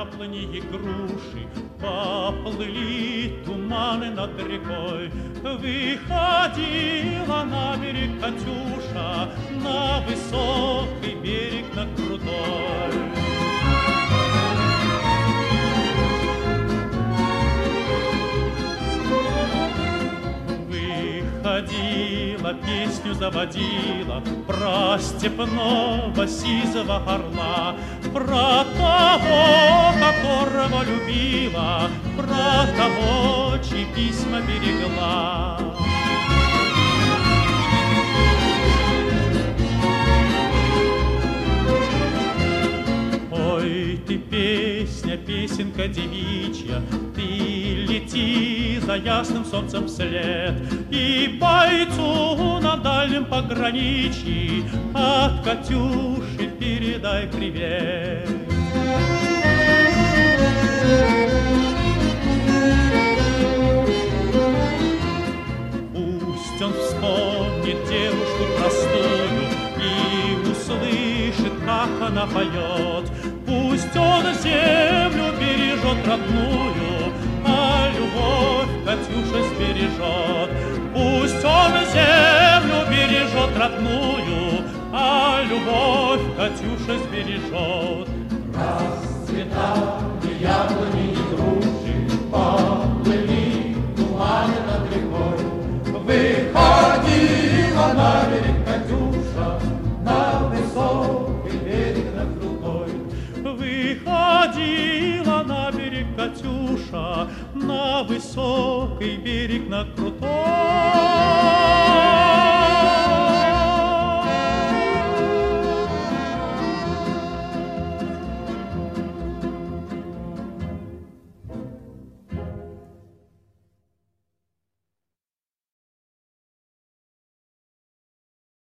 яблони и груши, поплыли туманы над рекой. Выходила на берег Катюша, на высокий берег, на крутой. Выходила, песню заводила про степного сизого орла, про того, которого любила, про того, чьи письма берегла. Ой, ты песня, песенка девичья, ты лети за ясным солнцем вслед, и бойцу на дальнем пограничье от Катюши передай привет. Пусть он вспомнит девушку простую и услышит, как она поет. Пусть он землю бережет родную, а любовь Катюша сбережет. Пусть он землю бережет родную, а любовь Катюша сбережет. Расцветали яблони и груши, поплыли туманы над рекой. Выходила на берег Катюша, на высокий берег, на крутой. Выходила на берег Катюша, на высокий берег, на крутой.